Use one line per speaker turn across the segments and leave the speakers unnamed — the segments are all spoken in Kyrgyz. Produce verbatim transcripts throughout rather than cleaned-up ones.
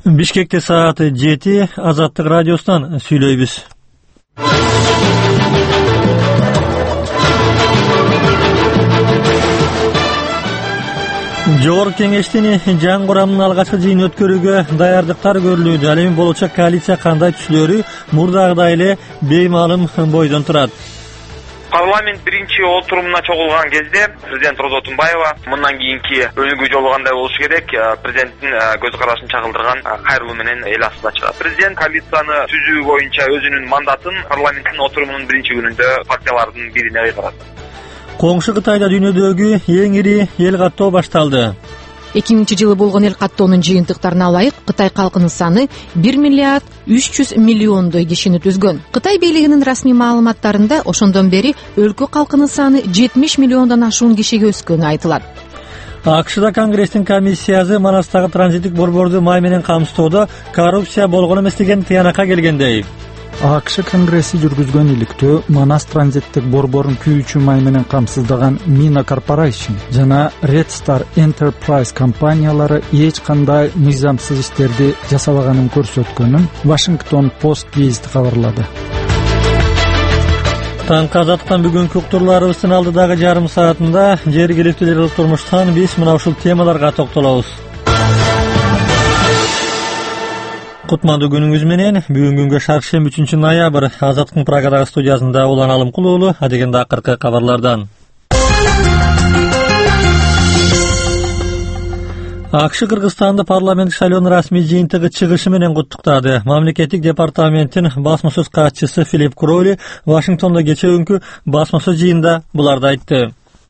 Бишкекте саат жети, Азаттык радиосунан сүйлөйбүз. Жогорку кеңештин жаңы курамынын алгачкы жыйынын өткөрүүгө даярдыктар көрүлүүдө. Ал эми болочок коалиция кандай түшүлөрү мурдагыдай эле беймаалым бойдон турат.
Парламент биринчи отурумуна чогулган кезде президент Роза Отунбаева мындан кийинки өнүгүү жолу кандай болушу керек, президенттин көз карашын чагылдырган кайрылуу менен эл астына чыгат. Президент коалицияны түзүү боюнча өзүнүн мандатын парламенттин отурумунун биринчи күнүндө партиялардын бирине ыйгарат.
Коңшу Кытайда дүйнөдөгү эң ири эл каттоо башталды.
эки миңинчи жылы болгон эл каттоонун жыйынтыктарына ылайык Кытай калкынын саны бир миллиард үч жүз миллиондой кишини түзгөн. Кытай бийлигинин расмий маалыматтарында ошондон бери өлкө калкынын саны жетимиш миллиондон ашуун кишиге өскөнү айтылат.
АКШда Конгресстин комиссиясы Манастагы транзиттик борборду май менен камсыздоодо коррупция болгон эмес деген тыянакка келгендей.
АКШ Конгресси жүргүзгөн иликтөө Манас транзиттик борборун күйүүчү май менен камсыздаган Mina Corporation жана Red Star Enterprise компаниялары эч кандай мыйзамсыз иштерди жасабаганын көрсөткөнүн Washington Post гезити кабарлады.
Таңкы Азаттыктан бүгүнкү уктурларыбыздын алдыдагы жарым саатында жергиликтүү турмуштан биз мына ушул темаларга токтолобуз. Кутмандуу күнүңүз менен. Бүгүн күнгө шаркшемби үчүнчү ноябрь Азаттыктын Прагадагы студиясында уланалым кулуулу адегенде акыркы кабарлардан. АКШ Кыргызстанды парламент шайлоонун расмий жыйынтыгы чыгышы менен куттуктады. Мамлекеттик департаменттин басма сөз катчысы Филипп Кроули Вашингтондо кечээ басма сөз жыйында буларды айтты.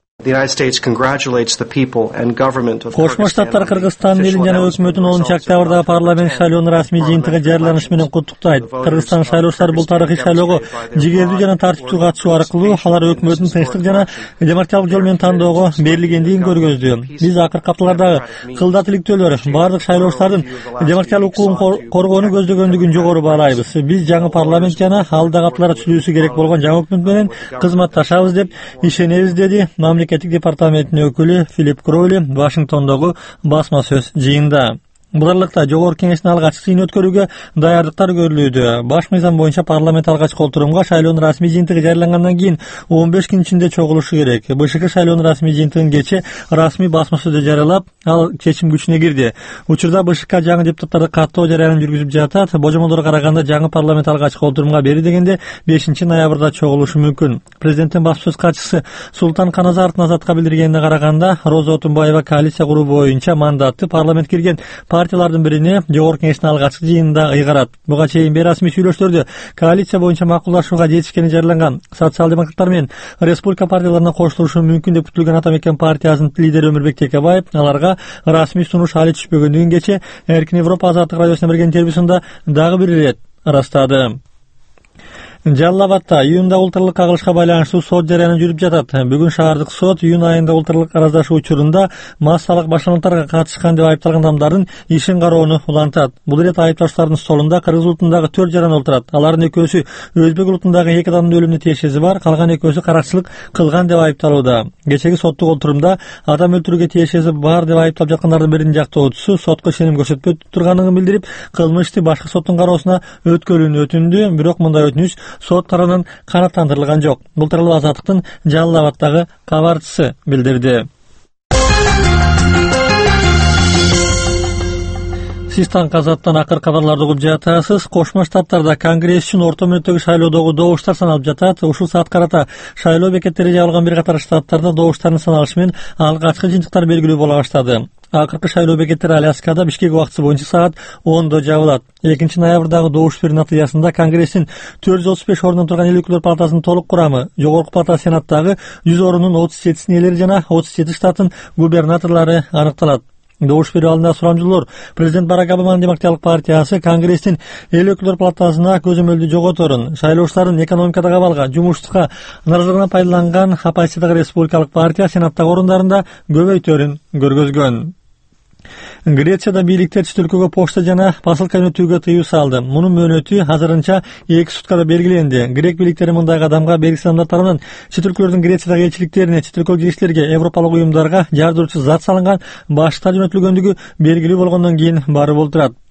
Кошмо Штаттар Кыргызстандын элин жана өкмөтүн онунчу октябрдагы парламент шайлоонун расмий жыйынтыгы жарыяланышы менен куттуктайт. Кыргызстан шайлоочулары бул тарыхый шайлоого жигердүү жана тартиптүү катышуу аркылуу алар өкмөтүн тынчтык жана демократиялык жол менен тандоого берилгендигин көргөздү. Биз акыркы апталардагы кылда тиликтөөлөр бардык шайлоочулардын демократиялык укугун коргоону көздөгөндүгүн жогору баалайбыз. Биз жаңы парламент жана алдагы апталарда түзүлүүсү керек болгон жаңы өкмөт менен кызматташабыз деп ишенебиз, деди Мамлекеттик департаменттин өкүлү Филипп Кроули Вашингтондогу басма сөз жыйында. Буларлыкта жогорку кеңештин алгачкы жыйынын өткөрүүгө даярдыктар көрүлүүдө. Баш мыйзам боюнча парламент алгачкы отурумга шайлоонун расмий жыйынтыгы жарыялангандан кийин он беш күн ичинде чогулушу керек. БШК шайлоонун расмий жыйынтыгын кечээ расмий басма сөздө жарыялап, ал чечим күчүнө кирди. Учурда БШК жаңы депутаттарды каттоо жарыянын жүргүзүп жатат. Божомолдорго караганда жаңы парламент алгачкы отурумга бери дегенде бешинчи ноябрда чогулушу мүмкүн. Президенттин басма сөз катчысы Султан Каназаровдун Азатка билдиргенине караганда, Роза Отунбаева коалиция куруу боюнча мандатты парламент кирген партиялардын бирине жогорку кеңештин алгачкы жыйынында ыйгарат. Буга чейин бейрасмий сүйлөшүүлөрдө коалиция боюнча макулдашууга жетишкени жарыяланган социал-демократтар менен республика партияларына кошулушу мүмкүн деп күтүлгөн Атамекен партиясынын лидери Өмүрбек Текебаев аларга расмий сунуш али түшпөгөндүгүн кечээ Эркин Европа Азаттык радиосуна берген интервьюсунда дагы бир ирет ырастады. Жалал Абадта июнда улуттук кагылышка байланыштуу сот жарыяны жүрүп жатат. Бүгүн шаардык сот июнь айында улуттук араздашуу учурунда массалык башкармаларга катышкан деп айыпталган адамдардын ишин кароону улантат. Бул ирет айыпташтардын столунда кыргыз улутундагы төрт жаран отурат. Алардын экөөсү өзбек улутундагы эки адамдын өлүмүнө тиешеси бар, калган экөөсү каракчылык кылган деп айыпталууда. Кечеги соттук отурумда адам өлтүрүүгө тиешеси бар деп айыпталып жаткандардын биринин жактоочусу сотко ишеним көрсөтпөй турганын билдирип, кылмышты башка соттун кароосуна өткөрүүнү өтүндү. Бирок мындай өтүнүч сот тарабынан канааттандырылган жок. Бул тууралуу Азаттыктын Жалал Абадтагы кабарчысы билдирди. Сиз Таңкы Азаттан акыр кабарларды угуп жатасыз. Кошмо Штаттарда Конгресс үчүн орто мөөнөттөгү шайлоодогу добуштар саналып жатат. Ушул саат карата шайлоо бекеттери жабылган бир катар штаттарда добуштардын саналышы менен алгачкы жыйынтыктар белгилүү боло баштады. Акыркы шайлоо бекеттери Аляскада Бишкек убактысы боюнча саат ондо жабылат. экинчи ноябрдагы добуш берүү натыйжасында Конгресстин төрт жүз отуз беш орундан турган эл өкүлдөр палатасынын толук курамы, жогорку палата Сенаттагы жүз орунун отуз жетисинин ээлери жана отуз жети штаттын губернаторлору аныкталат. Добуш берүү алдында сурамжылоор президент Барак Обаманын демократиялык партиясы Конгресстин эл өкүлдөр палатасына көзөмөлдү жоготорун, шайлоочулардын экономикадагы абалга, жумуштукка наразылыгынан пайдаланган оппозициядагы республикалык партия Сенаттагы орундарында көбөйтөрүн көргөзгөн. Грецияда бийликтер чет өлкөгө почта жана посылка жөнөтүүгө тыюу салды. Мунун мөөнөтү азырынча эки суткада белгиленди. Грек бийликтери мындай кадамга белгисиз адамдар тарабынан чет өлкөлөрдүн Грециядагы элчиликтерине, чет өлкөлүк кишилерге, европалык уюмдарга жардыруучу зат салынган башта жөнөтүлгөндүгү белгилүү болгондон кийин барып отурат.